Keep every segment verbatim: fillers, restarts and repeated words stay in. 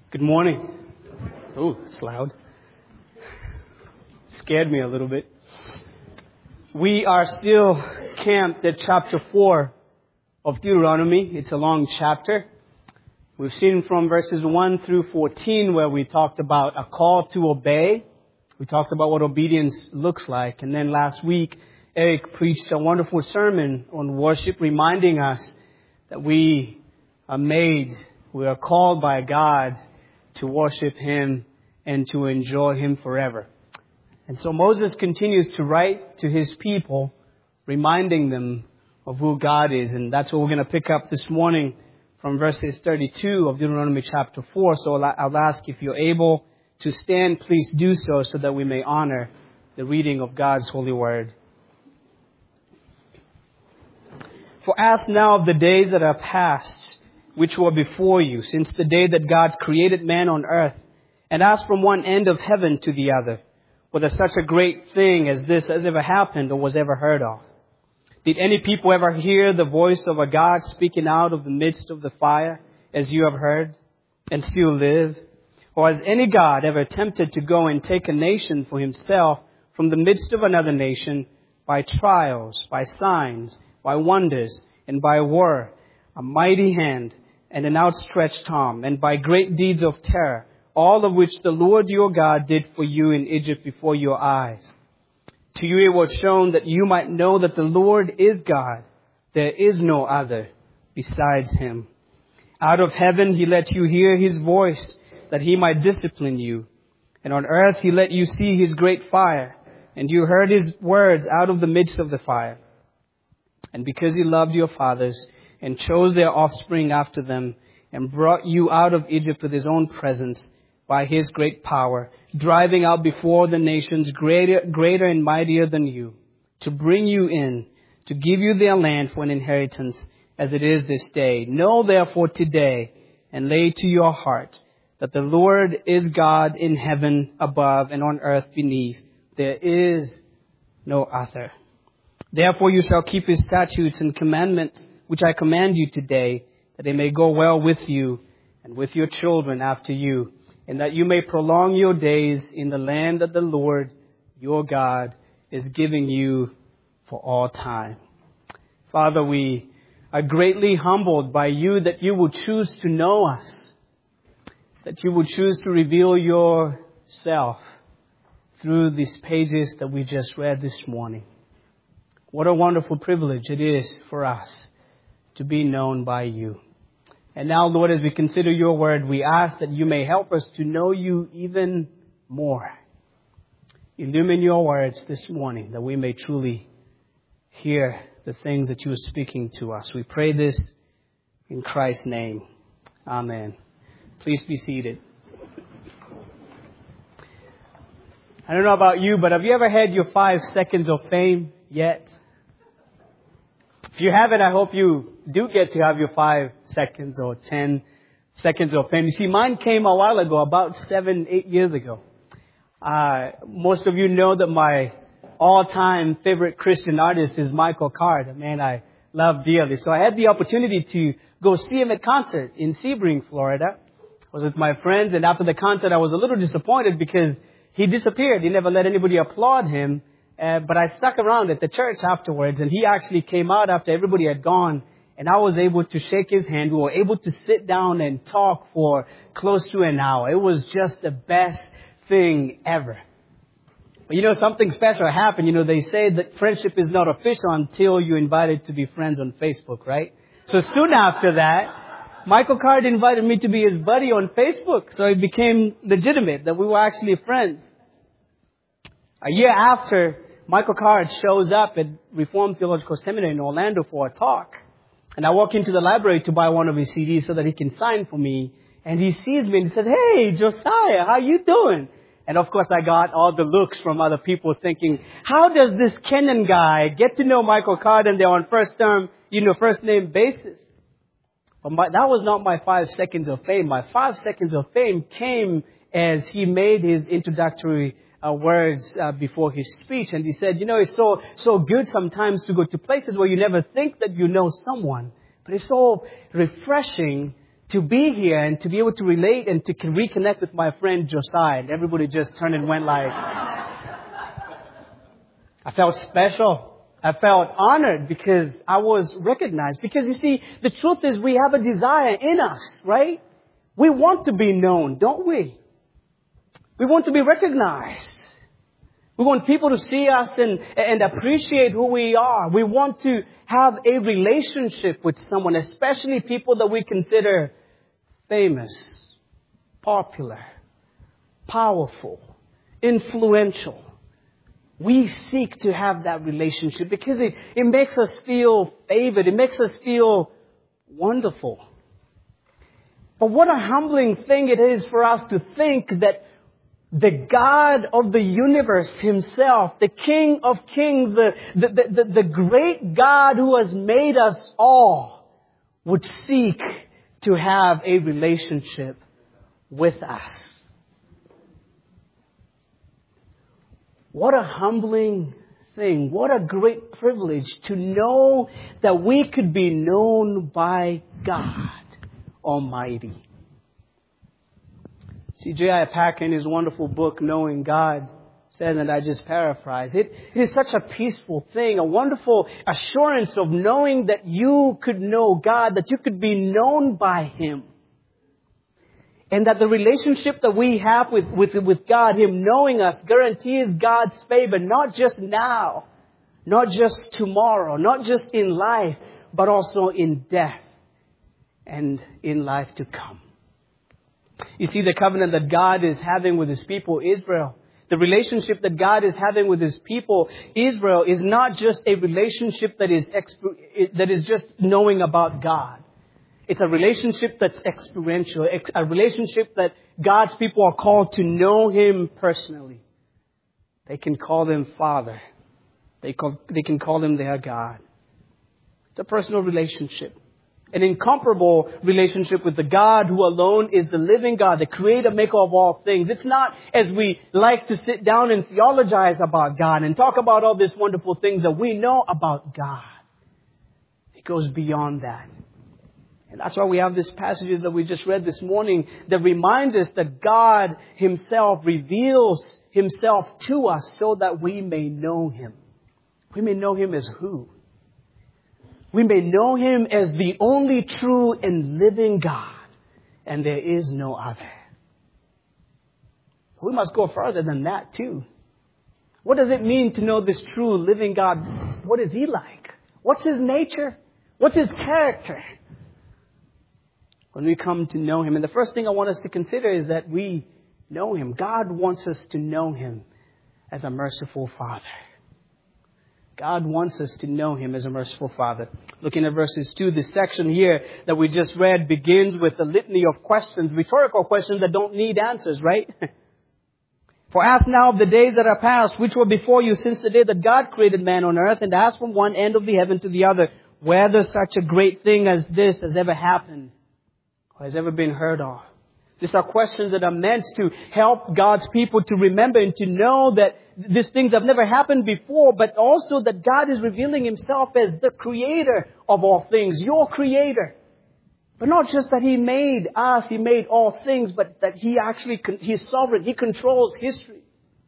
Good morning. Oh, it's loud. Scared me a little bit. We are still camped at chapter four of Deuteronomy. It's a long chapter. We've seen from verses one through fourteen where we talked about a call to obey. We talked about what obedience looks like. And then last week, Eric preached a wonderful sermon on worship, reminding us that we are made, we are called by God to worship Him and to enjoy Him forever. And so Moses continues to write to his people, reminding them of who God is. And that's what we're going to pick up this morning from verses thirty-two of Deuteronomy chapter four. So I'll ask if you're able to stand, please do so, so that we may honor the reading of God's holy word. For ask now of the days that are past, which were before you, since the day that God created man on earth, and ask from one end of heaven to the other, whether such a great thing as this has ever happened or was ever heard of. Did any people ever hear the voice of a God speaking out of the midst of the fire, as you have heard, and still live? Or has any God ever attempted to go and take a nation for himself from the midst of another nation by trials, by signs, by wonders, and by war, a mighty hand, and an outstretched arm, and by great deeds of terror, all of which the Lord your God did for you in Egypt before your eyes? To you it was shown that you might know that the Lord is God. There is no other besides Him. Out of heaven He let you hear His voice, that He might discipline you. And on earth He let you see His great fire, and you heard His words out of the midst of the fire. And because He loved your fathers, and chose their offspring after them, and brought you out of Egypt with His own presence by His great power, driving out before the nations greater, greater and mightier than you, to bring you in, to give you their land for an inheritance, as it is this day. Know therefore today, and lay to your heart, that the Lord is God in heaven above and on earth beneath. There is no other. Therefore you shall keep His statutes and commandments, which I command you today, that they may go well with you and with your children after you, and that you may prolong your days in the land that the Lord your God is giving you for all time. Father, we are greatly humbled by you that you will choose to know us, that you will choose to reveal yourself through these pages that we just read this morning. What a wonderful privilege it is for us to be known by you. And now, Lord, as we consider your word, we ask that you may help us to know you even more. Illumine your words this morning, that we may truly hear the things that you are speaking to us. We pray this in Christ's name. Amen. Please be seated. I don't know about you, but have you ever had your five seconds of fame yet? If you haven't, I hope you do get to have your five seconds or ten seconds of fame. You see, mine came a while ago, about seven, eight years ago. Uh, most of you know that my all-time favorite Christian artist is Michael Card, a man I love dearly. So I had the opportunity to go see him at concert in Sebring, Florida. I was with my friends, and after the concert, I was a little disappointed because he disappeared. He never let anybody applaud him. Uh, but I stuck around at the church afterwards, and he actually came out after everybody had gone, and I was able to shake his hand. We were able to sit down and talk for close to an hour. It was just the best thing ever. But you know, something special happened. You know, they say that friendship is not official until you're invited to be friends on Facebook, right? So soon after that, Michael Card invited me to be his buddy on Facebook, so it became legitimate that we were actually friends. A year after, Michael Card shows up at Reformed Theological Seminary in Orlando for a talk. And I walk into the library to buy one of his C Ds so that he can sign for me. And he sees me and he said, "Hey, Josiah, how you doing?" And of course, I got all the looks from other people thinking, how does this Kennan guy get to know Michael Card and they're on first term, you know, first name basis? But my, that was not my five seconds of fame. My five seconds of fame came as he made his introductory Uh, words uh, before his speech, and he said, you know, it's so so good sometimes to go to places where you never think that you know someone, but it's so refreshing to be here and to be able to relate and to reconnect with my friend Josiah. And everybody just turned and went like, I felt special. I felt honored because I was recognized. Because you see, the truth is we have a desire in us, right? We want to be known, don't we? We want to be recognized. We want people to see us and, and appreciate who we are. We want to have a relationship with someone, especially people that we consider famous, popular, powerful, influential. We seek to have that relationship because it, it makes us feel favored. It makes us feel wonderful. But what a humbling thing it is for us to think that the God of the universe himself, the King of Kings, the, the, the, the, the great God who has made us all, would seek to have a relationship with us. What a humbling thing. What a great privilege to know that we could be known by God Almighty. See, J I Packer in his wonderful book, Knowing God, says, and I just paraphrase, it, it is such a peaceful thing, a wonderful assurance of knowing that you could know God, that you could be known by Him. And that the relationship that we have with, with, with God, Him knowing us, guarantees God's favor, not just now, not just tomorrow, not just in life, but also in death and in life to come. You see, the covenant that God is having with His people, Israel, the relationship that God is having with His people, Israel, is not just a relationship that is exp- that is just knowing about God. It's a relationship that's experiential, a relationship that God's people are called to know Him personally. They can call Him Father. They, call, they can call Him their God. It's a personal relationship. An incomparable relationship with the God who alone is the living God, the creator, maker of all things. It's not as we like to sit down and theologize about God and talk about all these wonderful things that we know about God. It goes beyond that. And that's why we have these passages that we just read this morning that reminds us that God Himself reveals Himself to us so that we may know Him. We may know Him as who? We may know Him as the only true and living God, and there is no other. We must go further than that too. What does it mean to know this true living God? What is He like? What's His nature? What's His character? When we come to know Him, and the first thing I want us to consider is that we know Him. God wants us to know Him as a merciful Father. God wants us to know Him as a merciful Father. Looking at verses two, this section here that we just read begins with a litany of questions, rhetorical questions that don't need answers, right? For ask now of the days that are past, which were before you since the day that God created man on earth, and ask from one end of the heaven to the other, whether such a great thing as this has ever happened or has ever been heard of. These are questions that are meant to help God's people to remember and to know that these things have never happened before, but also that God is revealing Himself as the creator of all things, your creator. But not just that He made us, He made all things, but that He actually, He's sovereign, He controls history.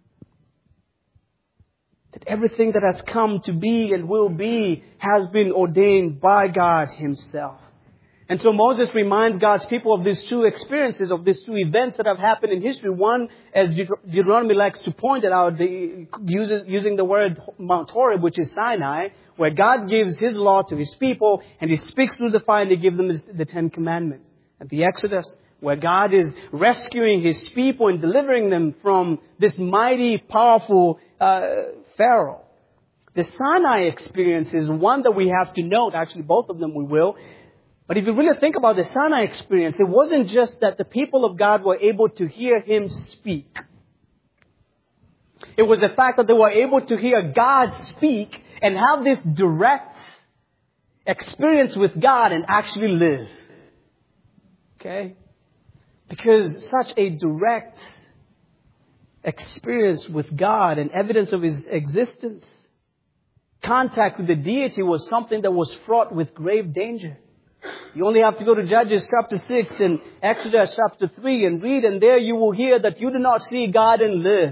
That everything that has come to be and will be has been ordained by God Himself. And so Moses reminds God's people of these two experiences, of these two events that have happened in history. One, as Deuteronomy likes to point it out, the, uses, using the word Mount Horeb, which is Sinai, where God gives His law to His people, and He speaks through the fire and He gives them the Ten Commandments. At the Exodus, where God is rescuing His people and delivering them from this mighty, powerful uh, Pharaoh. The Sinai experience is one that we have to note. Actually, both of them we will. But if you really think about the Sinai experience, it wasn't just that the people of God were able to hear Him speak. It was the fact that they were able to hear God speak and have this direct experience with God and actually live. Okay? Because such a direct experience with God and evidence of His existence, contact with the deity, was something that was fraught with grave danger. You only have to go to Judges chapter six and Exodus chapter three and read, and there you will hear that you do not see God and live.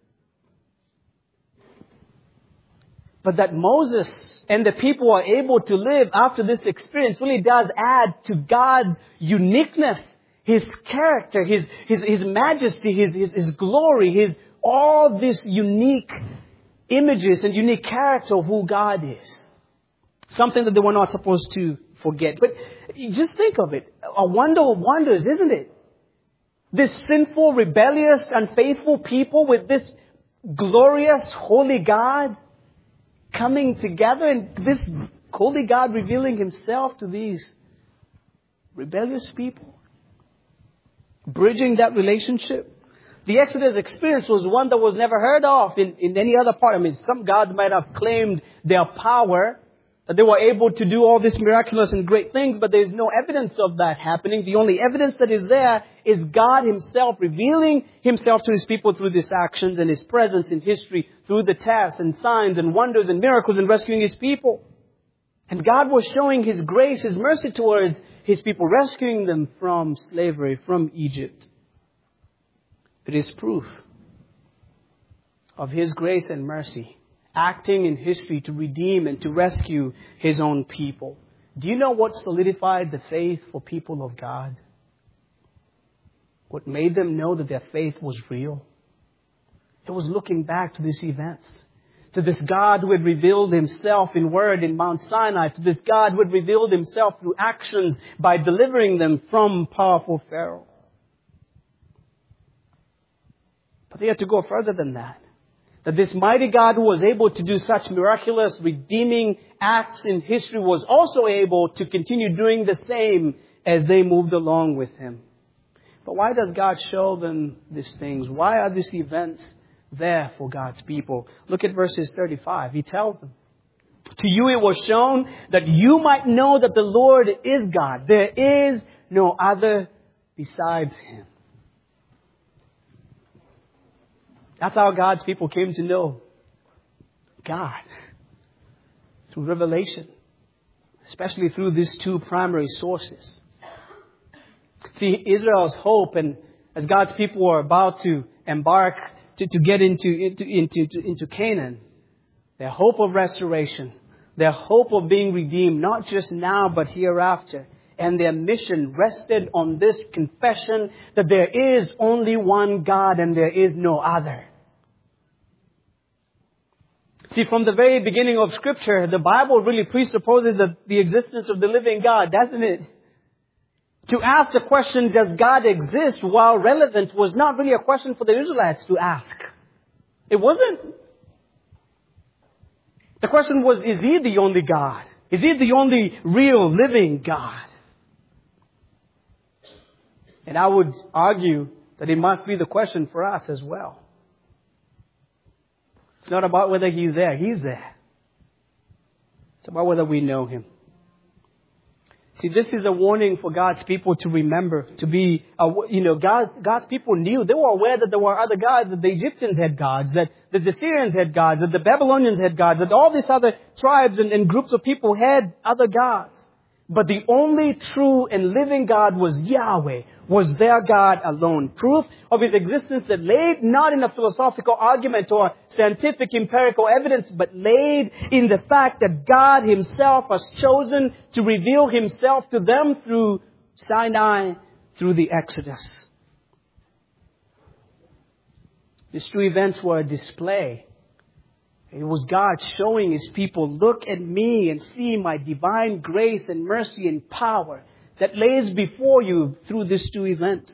But that Moses and the people are able to live after this experience really does add to God's uniqueness, His character, His, His, His majesty, His, His, His glory, His, all this unique images and unique character of who God is. Something that they were not supposed to forget. But just think of it. A wonder of wonders, isn't it? This sinful, rebellious, unfaithful people with this glorious, holy God coming together, and this holy God revealing Himself to these rebellious people. Bridging that relationship. The Exodus experience was one that was never heard of in, in any other part. I mean, some gods might have claimed their power, that they were able to do all these miraculous and great things, but there is no evidence of that happening. The only evidence that is there is God Himself revealing Himself to His people through these actions and His presence in history through the tests and signs and wonders and miracles and rescuing His people. And God was showing His grace, His mercy towards His people, rescuing them from slavery, from Egypt. It is proof of His grace and mercy, acting in history to redeem and to rescue His own people. Do you know what solidified the faith for people of God? What made them know that their faith was real? It was looking back to these events, to this God who had revealed Himself in word in Mount Sinai, to this God who had revealed Himself through actions by delivering them from powerful Pharaoh. But they had to go further than that. That this mighty God who was able to do such miraculous, redeeming acts in history was also able to continue doing the same as they moved along with Him. But why does God show them these things? Why are these events there for God's people? Look at verses thirty-five. He tells them, "To you it was shown that you might know that the Lord is God. There is no other besides Him." That's how God's people came to know God. Through revelation. Especially through these two primary sources. See, Israel's hope, and as God's people were about to embark to, to get into, into, into, into Canaan, their hope of restoration, their hope of being redeemed, not just now but hereafter, and their mission rested on this confession that there is only one God and there is no other. See, from the very beginning of Scripture, the Bible really presupposes that the existence of the living God, doesn't it? To ask the question, does God exist, while relevant, was not really a question for the Israelites to ask. It wasn't. The question was, is He the only God? Is He the only real living God? And I would argue that it must be the question for us as well. It's not about whether He's there. He's there. It's about whether we know Him. See, this is a warning for God's people to remember, to be, uh, you know, God's, God's people knew, they were aware that there were other gods, that the Egyptians had gods, that, that the Syrians had gods, that the Babylonians had gods, that all these other tribes and, and groups of people had other gods. But the only true and living God was Yahweh, was their God alone. Proof of His existence that laid not in a philosophical argument or scientific empirical evidence, but laid in the fact that God Himself has chosen to reveal Himself to them through Sinai, through the Exodus. These two events were a display. It was God showing His people, look at me and see my divine grace and mercy and power that lays before you through these two events.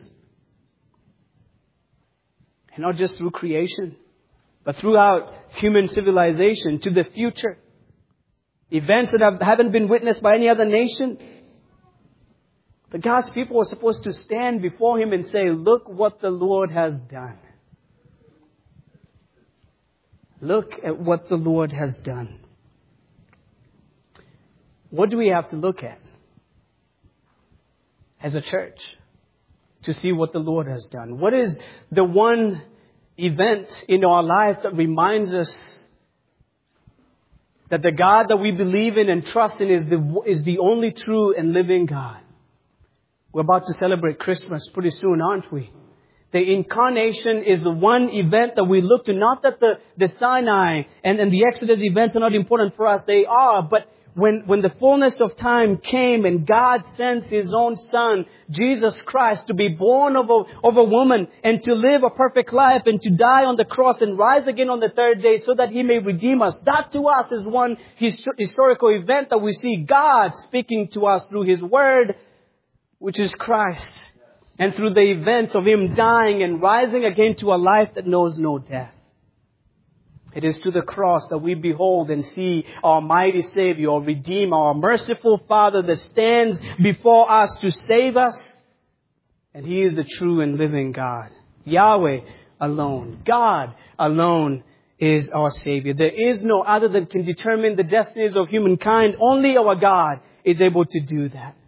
And not just through creation, but throughout human civilization to the future. Events that have, haven't been witnessed by any other nation. But God's people are supposed to stand before Him and say, look what the Lord has done. Look at what the Lord has done. What do we have to look at as a church to see what the Lord has done? What is the one event in our life that reminds us That the God that we believe in and trust in is the, is the only true and living God. We're about to celebrate Christmas pretty soon, aren't we? The incarnation is the one event that we look to. Not that the, the Sinai and, and the Exodus events are not important for us. They are. But when, when the fullness of time came and God sends His own Son, Jesus Christ, to be born of a, of a woman and to live a perfect life and to die on the cross and rise again on the third day so that He may redeem us. That to us is one his, historical event that we see God speaking to us through His Word, which is Christ. And through the events of Him dying and rising again to a life that knows no death. It is to the cross that we behold and see our mighty Savior, our Redeemer, our merciful Father that stands before us to save us. And He is the true and living God. Yahweh alone. God alone is our Savior. There is no other that can determine the destinies of humankind. Only our God is able to do that.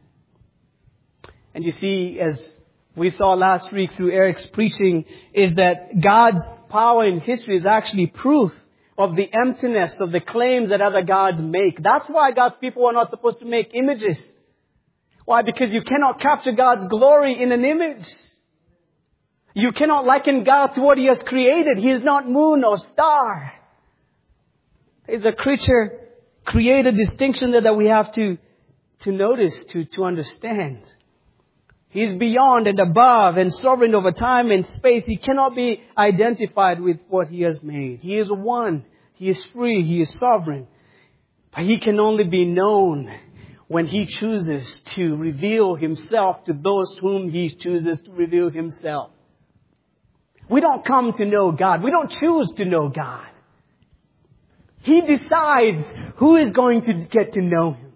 And you see, as we saw last week through Eric's preaching, is that God's power in history is actually proof of the emptiness of the claims that other gods make. That's why God's people are not supposed to make images. Why? Because you cannot capture God's glory in an image. You cannot liken God to what He has created. He is not moon or star. It's a creature created distinction that, that we have to, to notice, to, to understand. He is beyond and above and sovereign over time and space. He cannot be identified with what He has made. He is one. He is free. He is sovereign. But He can only be known when He chooses to reveal Himself to those whom He chooses to reveal Himself. We don't come to know God. We don't choose to know God. He decides who is going to get to know Him.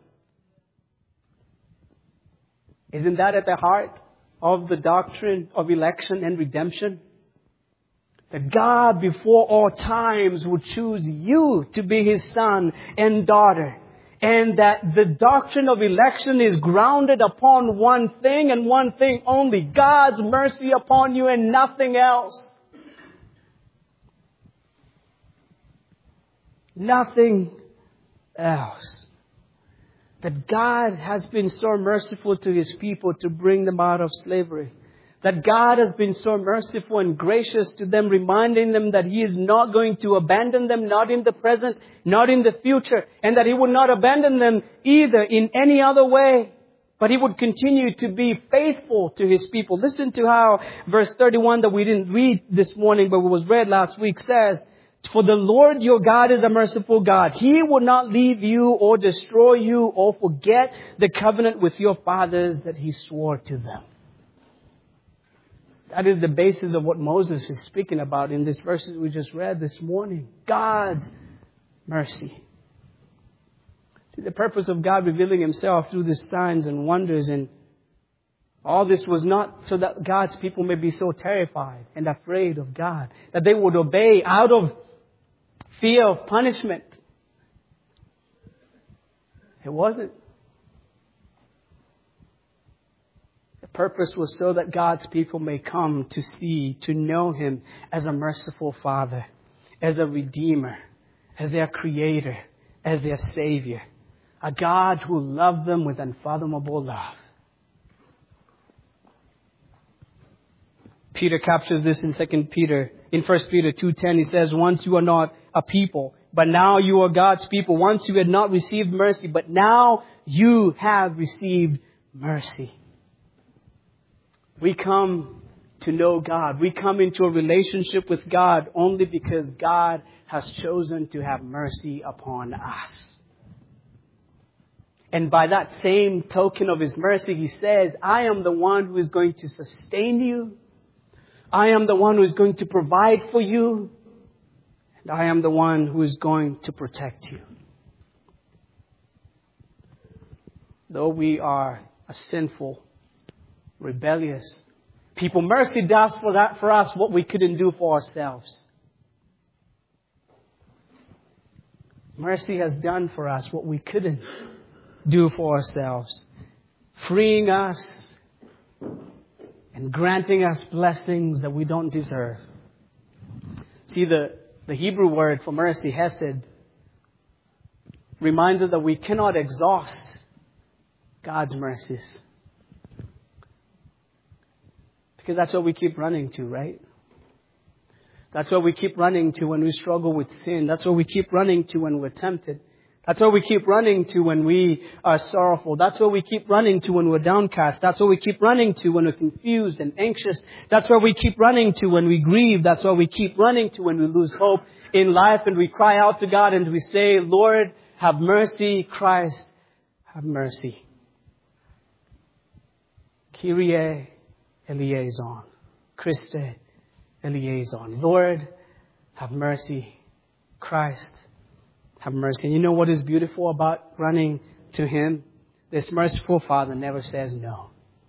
Isn't that at the heart of the doctrine of election and redemption? That God before all times would choose you to be His son and daughter. And that the doctrine of election is grounded upon one thing and one thing only. God's mercy upon you and nothing else. Nothing else. That God has been so merciful to His people to bring them out of slavery. That God has been so merciful and gracious to them, reminding them that He is not going to abandon them, not in the present, not in the future, and that He would not abandon them either in any other way. But He would continue to be faithful to His people. Listen to how verse thirty-one that we didn't read this morning, but was read last week says, "For the Lord your God is a merciful God. He will not leave you or destroy you or forget the covenant with your fathers that He swore to them." That is the basis of what Moses is speaking about in this verses we just read this morning. God's mercy. See, the purpose of God revealing Himself through these signs and wonders and all this was not so that God's people may be so terrified and afraid of God, that they would obey out of fear of punishment. It wasn't. The purpose was so that God's people may come to see, to know Him as a merciful Father, as a Redeemer, as their Creator, as their Savior. A God who loved them with unfathomable love. Peter captures this in Second Peter. In First Peter two ten, he says, "Once you are not a people, but now you are God's people. Once you had not received mercy, but now you have received mercy." We come to know God. We come into a relationship with God only because God has chosen to have mercy upon us. And by that same token of His mercy, He says, "I am the one who is going to sustain you. I am the one who is going to provide for you. And I am the one who is going to protect you." Though we are a sinful, rebellious people, mercy does for that for us what we couldn't do for ourselves. Mercy has done for us what we couldn't do for ourselves, freeing us and granting us blessings that we don't deserve. See, the, the Hebrew word for mercy, hesed, reminds us that we cannot exhaust God's mercies. Because that's what we keep running to, right? That's what we keep running to when we struggle with sin. That's what we keep running to when we're tempted. That's what we keep running to when we are sorrowful. That's what we keep running to when we're downcast. That's what we keep running to when we're confused and anxious. That's what we keep running to when we grieve. That's what we keep running to when we lose hope in life. And we cry out to God and we say, Lord, have mercy. Christ, have mercy. Kyrie eleison. Christe eleison. Lord, have mercy. Christ, have mercy. And you know what is beautiful about running to Him? This merciful Father never says no.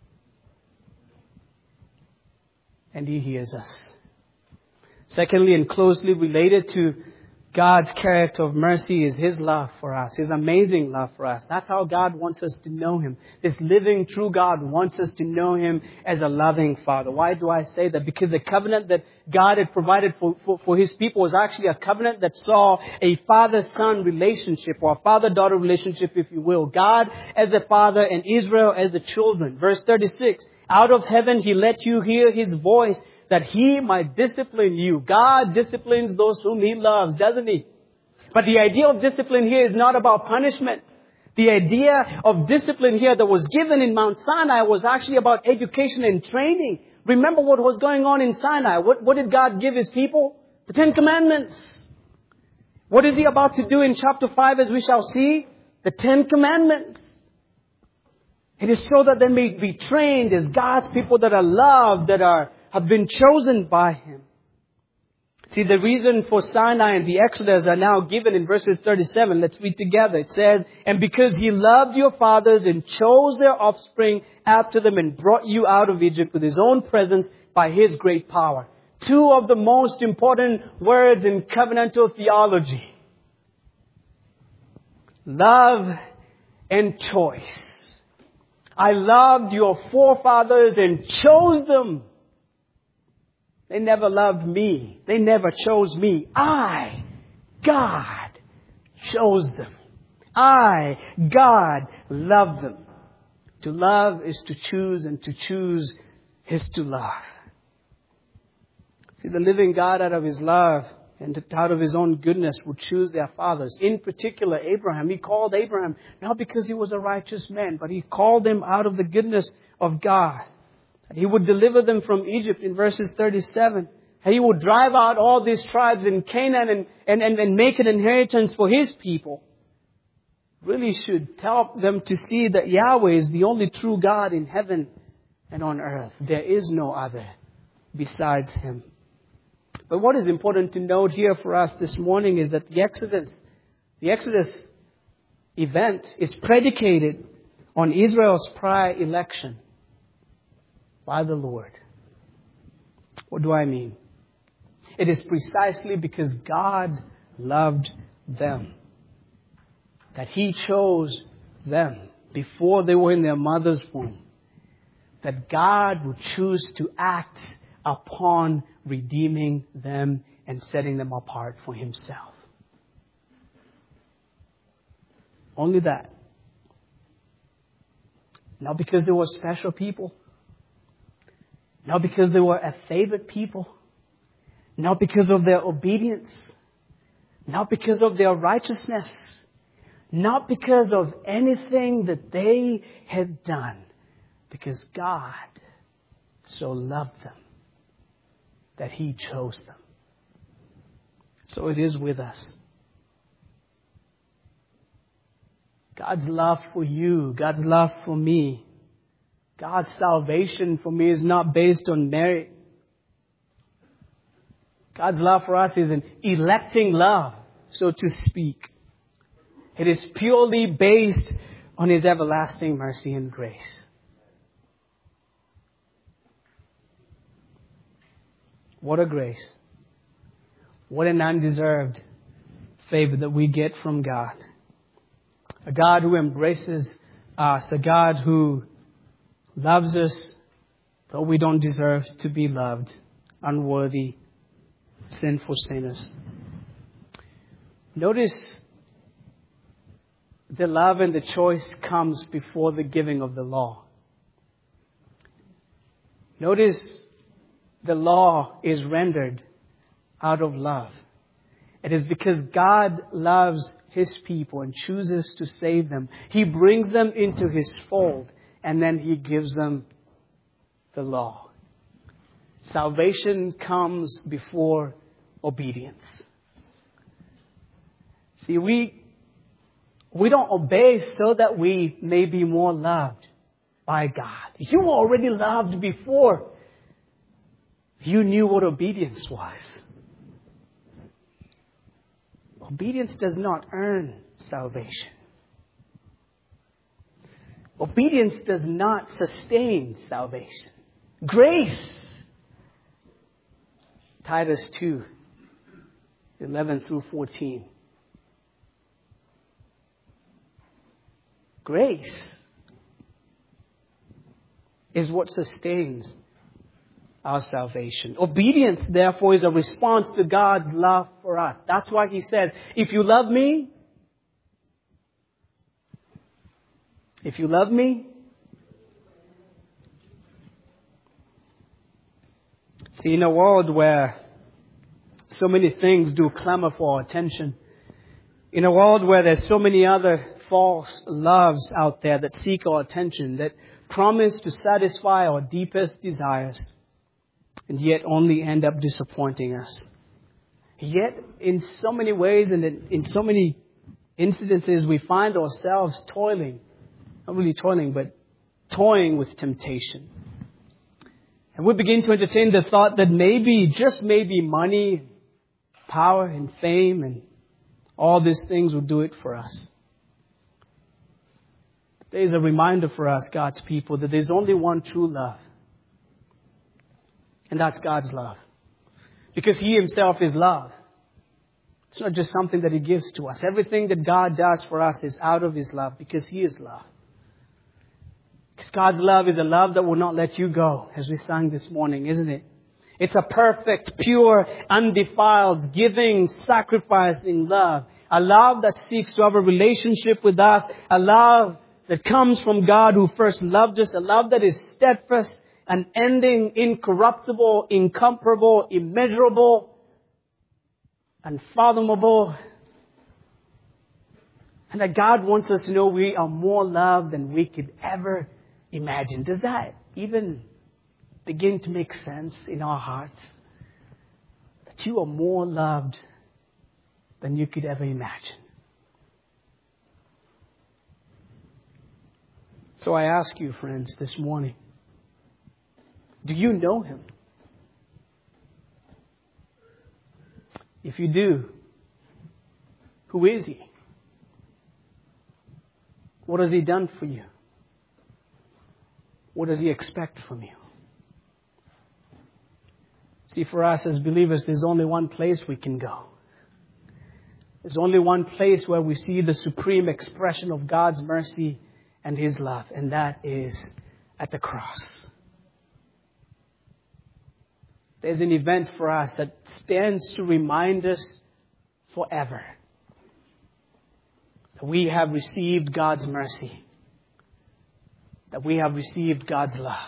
And He hears us. Secondly, and closely related to God's character of mercy, is His love for us, His amazing love for us. That's how God wants us to know Him. This living, true God wants us to know Him as a loving Father. Why do I say that? Because the covenant that God had provided for, for, for His people was actually a covenant that saw a father-son relationship, or a father-daughter relationship, if you will. God as the father and Israel as the children. Verse thirty-six, out of heaven He let you hear His voice, that He might discipline you. God disciplines those whom He loves, doesn't He? But the idea of discipline here is not about punishment. The idea of discipline here that was given in Mount Sinai was actually about education and training. Remember what was going on in Sinai. What, what did God give His people? The Ten Commandments. What is He about to do in chapter five, as we shall see? The Ten Commandments. It is so that they may be trained as God's people that are loved, that are have been chosen by Him. See, the reason for Sinai and the Exodus are now given in verses thirty-seven. Let's read together. It says, and because He loved your fathers and chose their offspring after them and brought you out of Egypt with His own presence by His great power. Two of the most important words in covenantal theology. Love and choice. I loved your forefathers and chose them. They never loved me. They never chose me. I, God, chose them. I, God, love them. To love is to choose, and to choose is to love. See, the living God, out of His love and out of His own goodness, would choose their fathers. In particular, Abraham. He called Abraham not because he was a righteous man, but He called him out of the goodness of God. He would deliver them from Egypt in verses thirty-seven. He would drive out all these tribes in Canaan and, and, and, and make an inheritance for His people. Really should help them to see that Yahweh is the only true God in heaven and on earth. There is no other besides Him. But what is important to note here for us this morning is that the Exodus, the Exodus event is predicated on Israel's prior election by the Lord. What do I mean? It is precisely because God loved them that He chose them before they were in their mother's womb, that God would choose to act upon redeeming them and setting them apart for Himself. Only that. Not because they were special people. Not because they were a favored people. Not because of their obedience. Not because of their righteousness. Not because of anything that they had done. Because God so loved them that He chose them. So it is with us. God's love for you, God's love for me, God's salvation for me is not based on merit. God's love for us is an electing love, so to speak. It is purely based on His everlasting mercy and grace. What a grace. What an undeserved favor that we get from God. A God who embraces us, a God who loves us, though we don't deserve to be loved, unworthy, sinful sinners. Notice the love and the choice comes before the giving of the law. Notice the law is rendered out of love. It is because God loves His people and chooses to save them. He brings them into His fold and then He gives them the law. Salvation comes before obedience. See, we, we don't obey so that we may be more loved by God. You were already loved before you knew what obedience was. Obedience does not earn salvation. Obedience does not sustain salvation. Grace. Titus two, eleven through fourteen. Grace is what sustains our salvation. Obedience, therefore, is a response to God's love for us. That's why He said, if you love me, if you love me, see, in a world where so many things do clamor for our attention, in a world where there's so many other false loves out there that seek our attention, that promise to satisfy our deepest desires, and yet only end up disappointing us. Yet, in so many ways and in, in so many incidences, we find ourselves toiling, not really toiling, but toying with temptation. And we begin to entertain the thought that maybe, just maybe, money, power, and fame, and all these things will do it for us. There is a reminder for us, God's people, that there's only one true love. And that's God's love. Because He Himself is love. It's not just something that He gives to us. Everything that God does for us is out of His love because He is love. Because God's love is a love that will not let you go, as we sang this morning, isn't it? It's a perfect, pure, undefiled, giving, sacrificing love. A love that seeks to have a relationship with us. A love that comes from God who first loved us. A love that is steadfast, unending, incorruptible, incomparable, immeasurable, unfathomable. And that God wants us to know we are more loved than we could ever imagine. Does that even begin to make sense in our hearts? That you are more loved than you could ever imagine. So I ask you, friends, this morning, do you know Him? If you do, who is He? What has He done for you? What does He expect from you? See, for us as believers, there's only one place we can go. There's only one place where we see the supreme expression of God's mercy and His love, and that is at the cross. There's an event for us that stands to remind us forever that we have received God's mercy, that we have received God's love.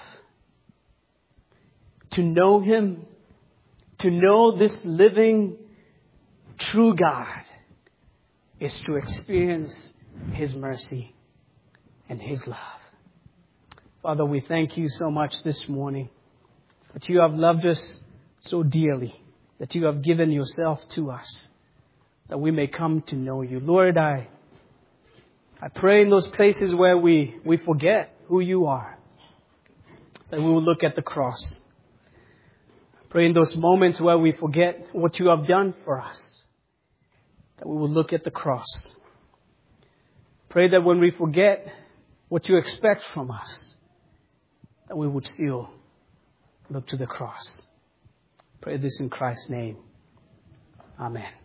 To know Him, to know this living, true God, is to experience His mercy and His love. Father, we thank You so much this morning that You have loved us so dearly, that You have given Yourself to us, that we may come to know You. Lord, I, I pray in those places where we, we forget who You are, that we will look at the cross. Pray in those moments where we forget what You have done for us, that we will look at the cross. Pray that when we forget what You expect from us, that we would still look to the cross. Pray this in Christ's name. Amen.